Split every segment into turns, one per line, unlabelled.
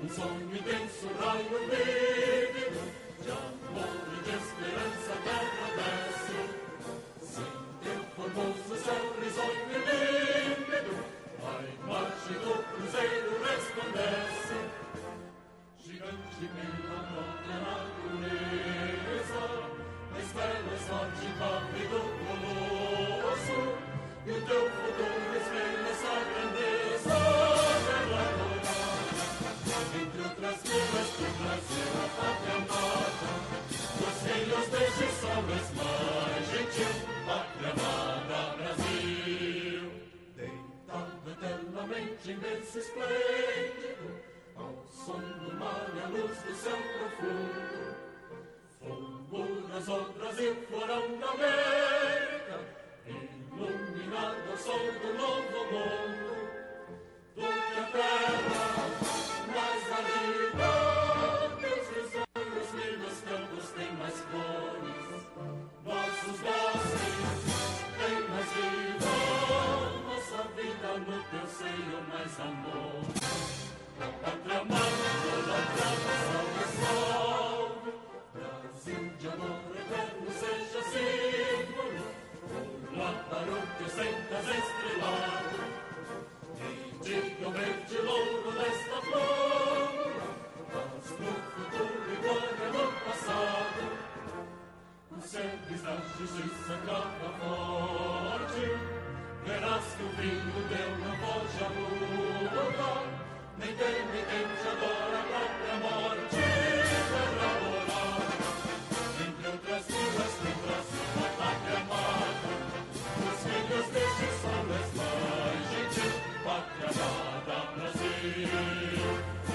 sonho intenso, raio vívido, de amor e de esperança a terra desce. Sim, teu formoso céu risonho e límpido, a imagem do cruzeiro resplandece. Gigante pela própria natureza, as belas norte pálido colosso, e o teu futuro espelha essa grandeza, terra dourada. Entre outras vilas do Brasil, a pátria amada, dos reinos deste sol és mais gentil, pátria amada Brasil. Deitado eternamente em berço esplêndido, ao som do mar e a luz do céu profundo, fulguras o Brasil, florão da América, iluminado ao sol do novo mundo. Do que a terra mais ardida, teus risonhos lindos campos têm mais flores, nossos bosques têm mais vida, nossa vida no teu seio mais amor. A pátria amada, idolatrada, salve, salve, Brasil de amor eterno seja símbolo, por lá para o que sentas estrelado, e diga o verde louro desta flor, mas no futuro e glória no passado, o cerques da justiça grava forte, verás que o vinho teu não pode a luta, nem teme quem te adora a própria morte, terra dourada. Entre outras vilas do Brasil, a pátria amada, os filhos deste sol és mais gentil, pátria amada Brasil.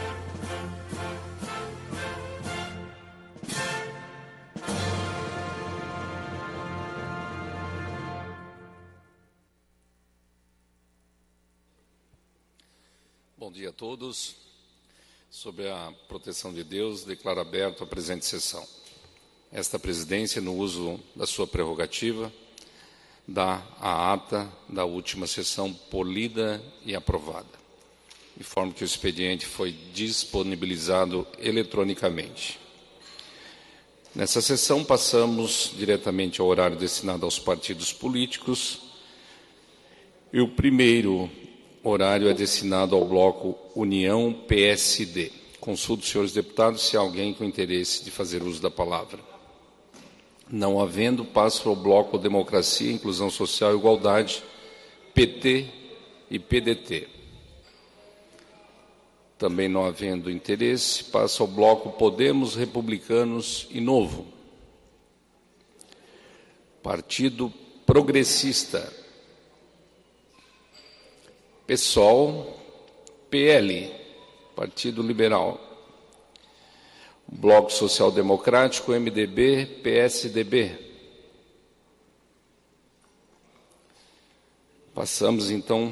Bom dia a todos. Sob a proteção de Deus, declaro aberto a presente sessão. Esta presidência, no uso da sua prerrogativa, dá a ata da última sessão por lida e aprovada. Informo que o expediente foi disponibilizado eletronicamente. Nessa sessão, passamos diretamente ao horário destinado aos partidos políticos. E o primeiro horário é destinado ao bloco União PSD. Consulto, senhores deputados, se há alguém com interesse de fazer uso da palavra. Não havendo, passo ao bloco Democracia, Inclusão Social e Igualdade, PT e PDT. Também não havendo interesse, passo ao bloco Podemos, Republicanos e Novo. Partido Progressista, PSOL, PL, Partido Liberal, Bloco Social Democrático, MDB, PSDB. Passamos, então,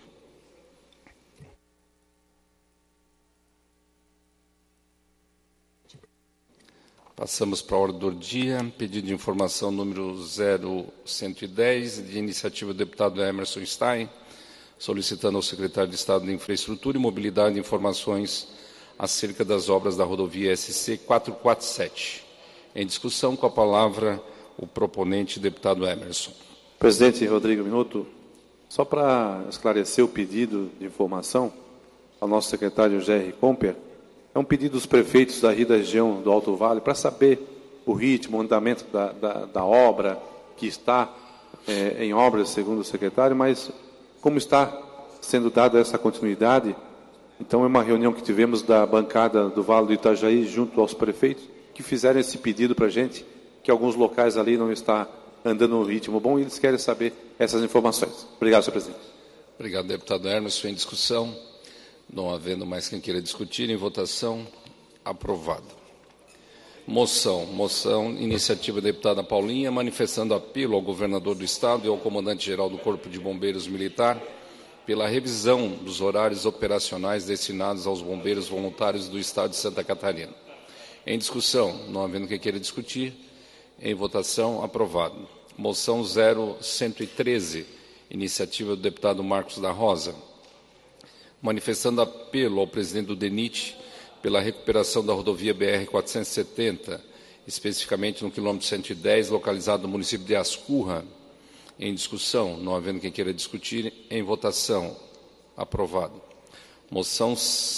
para a ordem do dia, pedido de informação número 0110, de iniciativa do deputado Emerson Stein, solicitando ao secretário de Estado de Infraestrutura e Mobilidade informações acerca das obras da rodovia SC 447. Em discussão, com a palavra, o proponente, deputado Emerson.
Presidente Rodrigo Minuto, só para esclarecer o pedido de informação ao nosso secretário Jerry Comper, é um pedido dos prefeitos da região do Alto Vale para saber o ritmo, o andamento da obra, que está em obras, segundo o secretário, mas como está sendo dada essa continuidade. Então, é uma reunião que tivemos da bancada do Vale do Itajaí, junto aos prefeitos, que fizeram esse pedido para a gente, que alguns locais ali não está andando no ritmo bom, e eles querem saber essas informações. Obrigado, senhor presidente.
Obrigado, deputado Emerson. Em discussão, não havendo mais quem queira discutir, em votação, aprovado. Moção, iniciativa da deputada Paulinha, manifestando apelo ao governador do Estado e ao comandante-geral do Corpo de Bombeiros Militar pela revisão dos horários operacionais destinados aos bombeiros voluntários do Estado de Santa Catarina. Em discussão, não havendo quem queira discutir, em votação, aprovado. Moção 0113, iniciativa do deputado Marcos da Rosa, manifestando apelo ao presidente do DENIT pela recuperação da rodovia BR-470, especificamente no quilômetro 110, localizado no município de Ascurra. Em discussão, não havendo quem queira discutir, em votação. Aprovado. Moção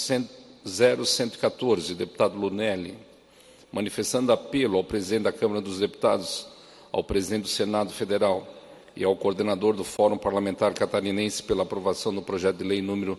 0114, deputado Lunelli, manifestando apelo ao presidente da Câmara dos Deputados, ao presidente do Senado Federal e ao coordenador do Fórum Parlamentar Catarinense pela aprovação do projeto de lei número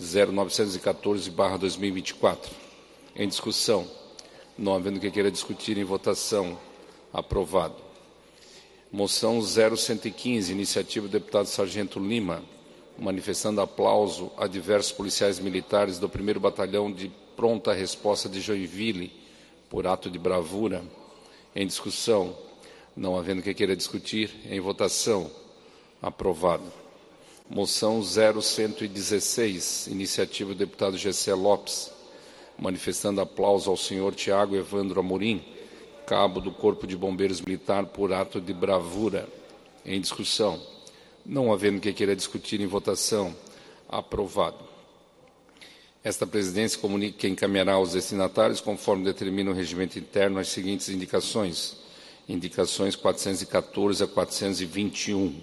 0914/2024. Em discussão, não havendo quem queira discutir, em votação. Aprovado. Moção 0115, iniciativa do deputado Sargento Lima, manifestando aplauso a diversos policiais militares do 1º Batalhão de Pronta Resposta de Joinville, por ato de bravura. Em discussão, não havendo quem queira discutir, em votação. Aprovado. Moção 0116, iniciativa do deputado Gessé Lopes, manifestando aplauso ao senhor Tiago Evandro Amorim, cabo do Corpo de Bombeiros Militar, por ato de bravura. Em discussão, não havendo quem queira discutir, em votação. Aprovado. Esta presidência comunica que encaminhará aos destinatários, conforme determina o regimento interno, as seguintes indicações. Indicações 414 a 421.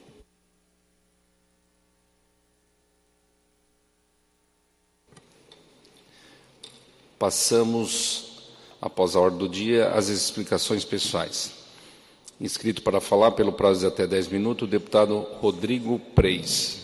Passamos, após a ordem do dia, às explicações pessoais. Inscrito para falar, pelo prazo de até 10 minutos, o deputado Rodrigo Preis.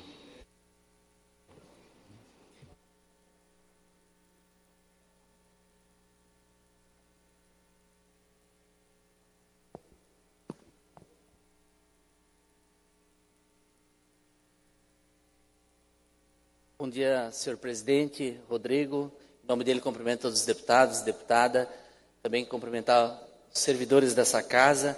Bom dia, senhor presidente, Rodrigo. Em nome dele, cumprimento todos os deputados, deputada. Também cumprimentar os servidores dessa casa.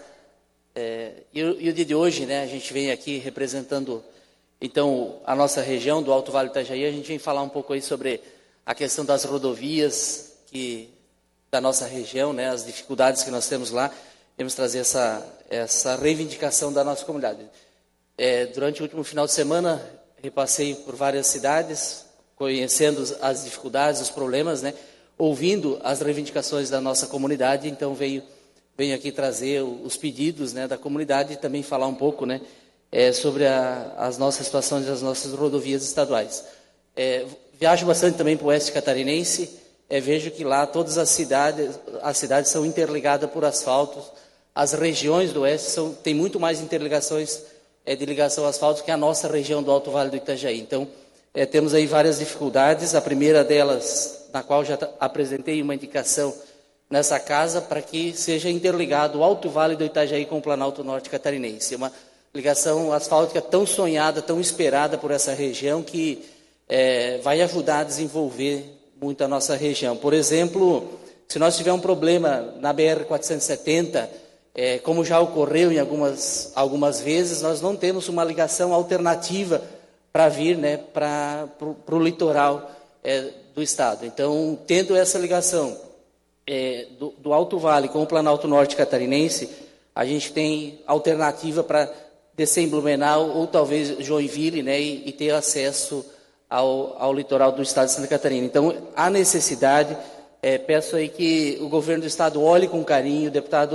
E o dia de hoje, né, a gente vem aqui representando, então, a nossa região do Alto Vale do Itajaí. A gente vem falar um pouco aí sobre a questão das rodovias da nossa região, né, as dificuldades que nós temos lá. Vamos trazer essa reivindicação da nossa comunidade. Durante o último final de semana, repassei por várias cidades, conhecendo as dificuldades, os problemas, né, ouvindo as reivindicações da nossa comunidade. Então venho aqui trazer os pedidos, né, da comunidade e também falar um pouco, né, sobre as nossas situações das nossas rodovias estaduais. Viajo bastante também para o oeste catarinense, vejo que lá todas as cidades são interligadas por asfaltos. As regiões do oeste têm muito mais interligações de ligação asfáltica que a nossa região do Alto Vale do Itajaí. Então, temos aí várias dificuldades. A primeira delas, na qual já apresentei uma indicação nessa casa, para que seja interligado o Alto Vale do Itajaí com o Planalto Norte Catarinense. Uma ligação asfáltica tão sonhada, tão esperada por essa região, que vai ajudar a desenvolver muito a nossa região. Por exemplo, se nós tivermos um problema na BR-470, como já ocorreu em algumas vezes, nós não temos uma ligação alternativa para vir, né, para o litoral do estado. Então, tendo essa ligação do Alto Vale com o Planalto Norte Catarinense, a gente tem alternativa para descer em Blumenau ou talvez Joinville, né, e ter acesso ao litoral do estado de Santa Catarina. Então, há necessidade, peço aí que o governo do estado olhe com carinho,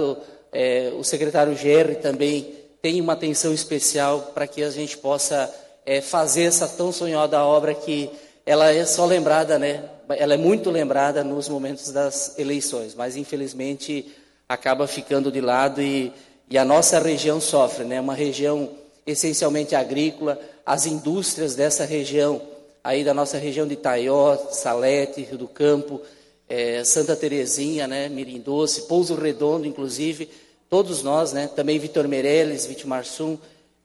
o secretário Gerri também tem uma atenção especial para que a gente possa fazer essa tão sonhada obra, que ela é só lembrada, né? Ela é muito lembrada nos momentos das eleições, mas infelizmente acaba ficando de lado e a nossa região sofre, né? Uma região essencialmente agrícola, as indústrias dessa região, aí da nossa região de Itaió, Salete, Rio do Campo, Santa Terezinha, né? Mirim Doce, Pouso Redondo, inclusive, todos nós, né? Também Vitor Meireles, Vitimarsum,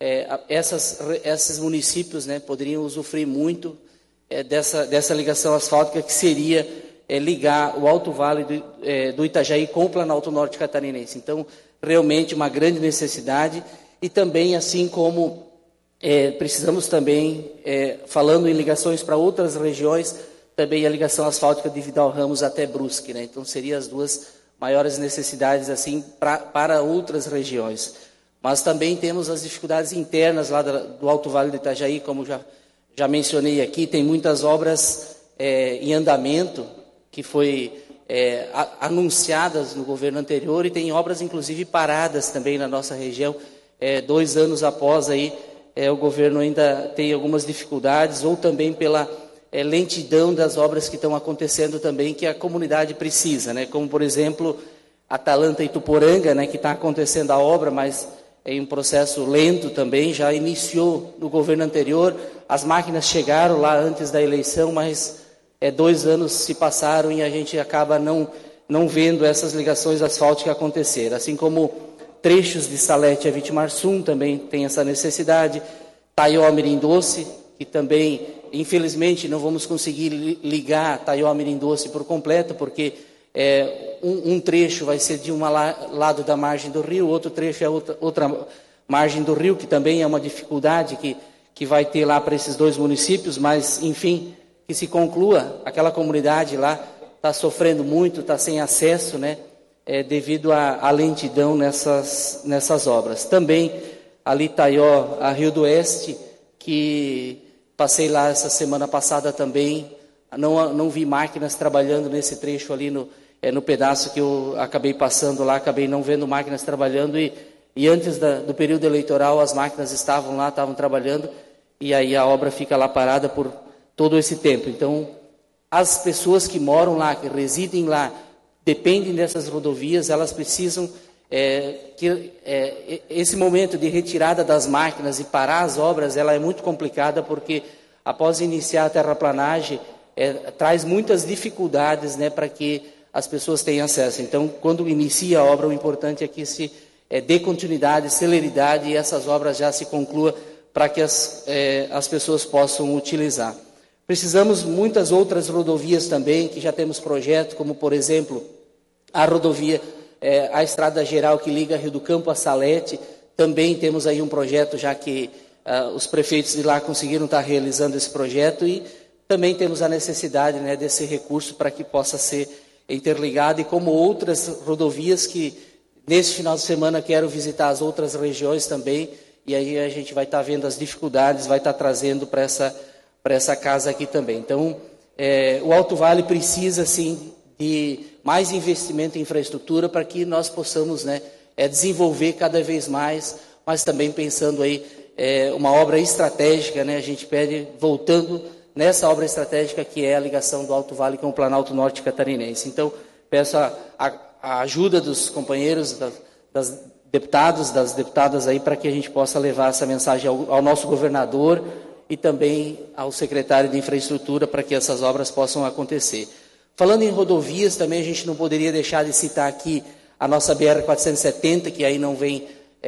esses municípios, né, poderiam usufruir muito dessa ligação asfáltica, que seria ligar o Alto Vale do Itajaí com o Planalto Norte Catarinense. Então, realmente uma grande necessidade. E também, assim como precisamos também, falando em ligações para outras regiões, também a ligação asfáltica de Vidal Ramos até Brusque, né? Então, seriam as duas maiores necessidades assim para outras regiões. Mas também temos as dificuldades internas lá do Alto Vale do Itajaí, como já mencionei aqui. Tem muitas obras em andamento que foi anunciadas no governo anterior, e tem obras inclusive paradas também na nossa região. 2 anos após aí, o governo ainda tem algumas dificuldades, ou também pela lentidão das obras que estão acontecendo também, que a comunidade precisa, né? Como, por exemplo, Atalanta e Tuporanga, né, que está acontecendo a obra, mas em um processo lento também, já iniciou no governo anterior, as máquinas chegaram lá antes da eleição, mas 2 anos se passaram e a gente acaba não vendo essas ligações asfálticas acontecer. Assim como trechos de Salete a Vitimarsum também tem essa necessidade, Taió-Mirim Doce, que também, infelizmente, não vamos conseguir ligar Taió-Mirim Doce por completo, porque um trecho vai ser de um lado da margem do rio, outro trecho é outra margem do rio, que também é uma dificuldade que vai ter lá para esses 2 municípios, mas, enfim, que se conclua. Aquela comunidade lá está sofrendo muito, está sem acesso, né, devido à lentidão nessas obras. Também ali Taió, a Rio do Oeste, que passei lá essa semana passada também, não vi máquinas trabalhando nesse trecho ali no pedaço que eu acabei passando lá, acabei não vendo máquinas trabalhando, e antes do período eleitoral as máquinas estavam lá, estavam trabalhando, e aí a obra fica lá parada por todo esse tempo. Então, as pessoas que moram lá, que residem lá, dependem dessas rodovias, elas precisam que esse momento de retirada das máquinas e parar as obras, ela é muito complicada, porque após iniciar a terraplanagem, traz muitas dificuldades, né, para que as pessoas tenham acesso. Então, quando inicia a obra, o importante é que se dê continuidade, celeridade, e essas obras já se concluam para que as pessoas possam utilizar. Precisamos muitas outras rodovias também, que já temos projeto, como, por exemplo, a rodovia, a Estrada Geral que liga Rio do Campo a Salete. Também temos aí um projeto, já que os prefeitos de lá conseguiram estar realizando esse projeto, e também temos a necessidade, né, desse recurso para que possa ser interligado, e como outras rodovias que, nesse final de semana, quero visitar as outras regiões também, e aí a gente vai estar vendo as dificuldades, vai estar trazendo para essa casa aqui também. Então, o Alto Vale precisa, sim, de mais investimento em infraestrutura para que nós possamos, né, desenvolver cada vez mais, mas também pensando aí uma obra estratégica, né, a gente pede, voltando nessa obra estratégica que é a ligação do Alto Vale com o Planalto Norte Catarinense. Então, peço a ajuda dos companheiros, das deputados, das deputadas aí, para que a gente possa levar essa mensagem ao nosso governador e também ao secretário de Infraestrutura, para que essas obras possam acontecer. Falando em rodovias, também a gente não poderia deixar de citar aqui a nossa BR-470, que aí não vem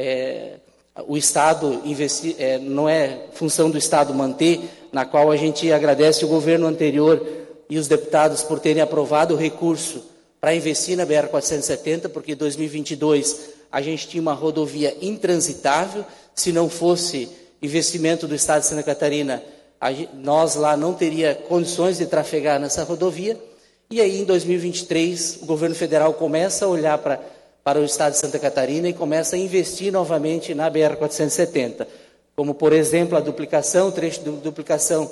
o Estado investir, não é função do Estado manter, na qual a gente agradece o governo anterior e os deputados por terem aprovado o recurso para investir na BR-470, porque em 2022 a gente tinha uma rodovia intransitável. Se não fosse investimento do Estado de Santa Catarina, nós lá não teria condições de trafegar nessa rodovia. E aí, em 2023, o governo federal começa a olhar para o Estado de Santa Catarina e começa a investir novamente na BR-470. Como, por exemplo, a duplicação, o trecho de duplicação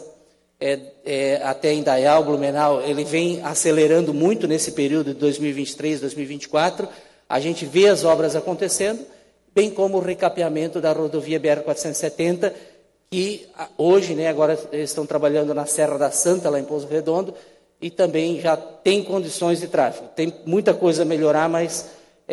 até Indaial, Blumenau, ele vem acelerando muito nesse período de 2023, 2024. A gente vê as obras acontecendo, bem como o recapeamento da rodovia BR-470, que hoje, né, agora estão trabalhando na Serra da Santa, lá em Pouso Redondo, e também já tem condições de tráfego. Tem muita coisa a melhorar, mas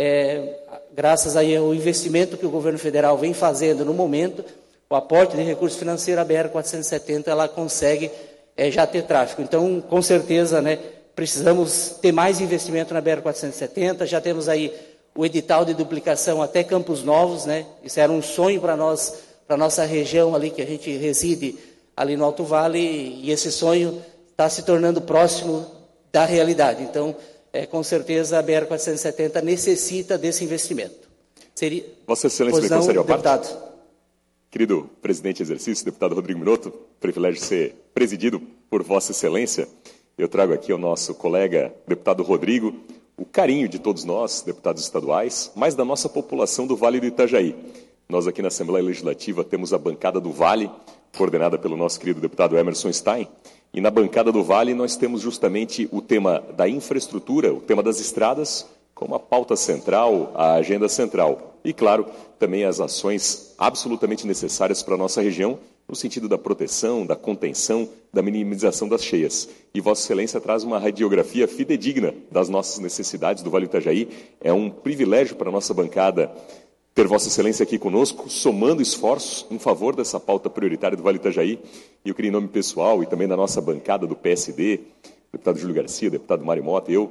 graças aí ao investimento que o governo federal vem fazendo no momento, o aporte de recursos financeiros, a BR-470, ela consegue já ter tráfego. Então, com certeza, né, precisamos ter mais investimento na BR-470, já temos aí o edital de duplicação até Campos Novos, né? Isso era um sonho para nós, para a nossa região ali, que a gente reside ali no Alto Vale, e esse sonho está se tornando próximo da realidade. Então, com certeza, a BR-470 necessita desse investimento.
Vossa Excelência, me concedeu a parte?
Deputado.
Querido presidente em exercício, deputado Rodrigo Minotto, privilégio de ser presidido por Vossa Excelência. Eu trago aqui ao nosso colega, deputado Rodrigo, o carinho de todos nós, deputados estaduais, mas da nossa população do Vale do Itajaí. Nós aqui na Assembleia Legislativa temos a bancada do Vale, coordenada pelo nosso querido deputado Emerson Stein, e na bancada do Vale nós temos justamente o tema da infraestrutura, o tema das estradas, como a pauta central, a agenda central. E, claro, também as ações absolutamente necessárias para a nossa região, no sentido da proteção, da contenção, da minimização das cheias. E Vossa Excelência traz uma radiografia fidedigna das nossas necessidades do Vale do Itajaí. É um privilégio para a nossa bancada ter Vossa Excelência aqui conosco, somando esforços em favor dessa pauta prioritária do Vale do Itajaí. E eu queria, em nome pessoal e também da nossa bancada do PSD, deputado Júlio Garcia, deputado Mário Mota e eu,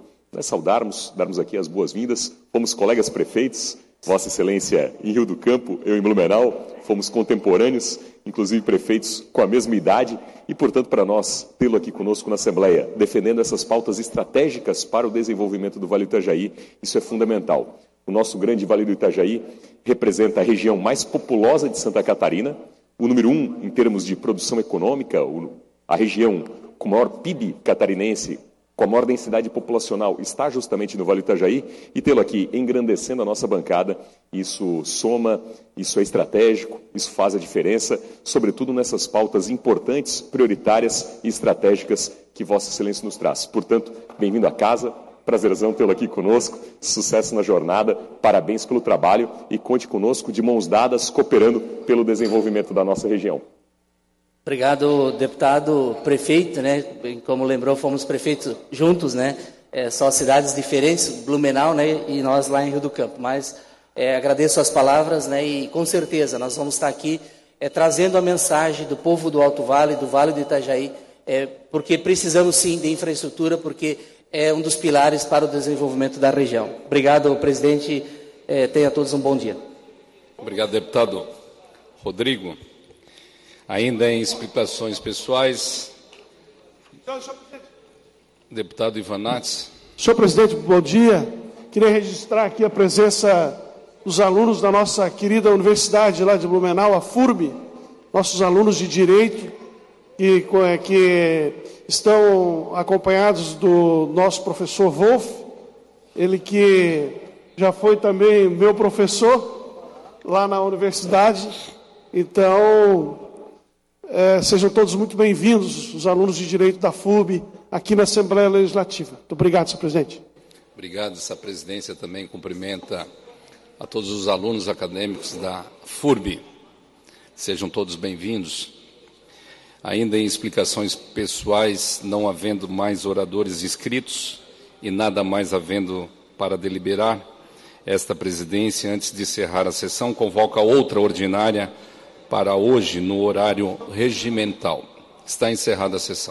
darmos aqui as boas-vindas. Fomos colegas prefeitos, Vossa Excelência em Rio do Campo, eu em Blumenau, fomos contemporâneos, inclusive prefeitos com a mesma idade, e, portanto, para nós, tê-lo aqui conosco na Assembleia, defendendo essas pautas estratégicas para o desenvolvimento do Vale do Itajaí, isso é fundamental. O nosso grande Vale do Itajaí representa a região mais populosa de Santa Catarina, o número 1 em termos de produção econômica, a região com o maior PIB catarinense, com a maior densidade populacional, está justamente no Vale do Itajaí, e tê-lo aqui engrandecendo a nossa bancada, isso soma, isso é estratégico, isso faz a diferença, sobretudo nessas pautas importantes, prioritárias e estratégicas que Vossa Excelência nos traz. Portanto, bem-vindo à casa, prazerzão tê-lo aqui conosco, sucesso na jornada, parabéns pelo trabalho e conte conosco de mãos dadas, cooperando pelo desenvolvimento da nossa região.
Obrigado, deputado prefeito, né? Como lembrou, fomos prefeitos juntos, né? Só cidades diferentes, Blumenau, né? E nós lá em Rio do Campo. Mas agradeço as palavras, né? E com certeza nós vamos estar aqui trazendo a mensagem do povo do Alto Vale, do Vale do Itajaí, porque precisamos sim de infraestrutura, porque é um dos pilares para o desenvolvimento da região. Obrigado, presidente. Tenha todos um bom dia.
Obrigado, deputado Rodrigo. Ainda em explicações pessoais, deputado Ivan Nats.
Senhor presidente, bom dia. Queria registrar aqui a presença dos alunos da nossa querida universidade lá de Blumenau, a FURB, nossos alunos de Direito, que estão acompanhados do nosso professor Wolf, ele que já foi também meu professor lá na universidade. Então, sejam todos muito bem-vindos, os alunos de Direito da FURB, aqui na Assembleia Legislativa. Muito obrigado, senhor presidente.
Obrigado. Essa presidência também cumprimenta a todos os alunos acadêmicos da FURB. Sejam todos bem-vindos. Ainda em explicações pessoais, não havendo mais oradores inscritos e nada mais havendo para deliberar, esta presidência, antes de encerrar a sessão, convoca outra ordinária para hoje, no horário regimental. Está encerrada a sessão.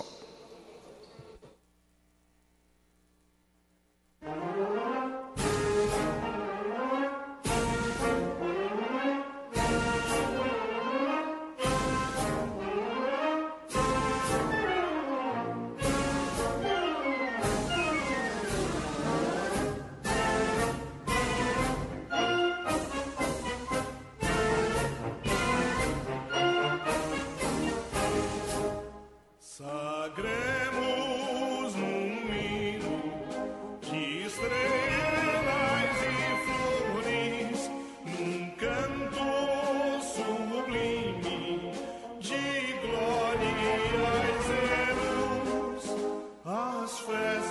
As festas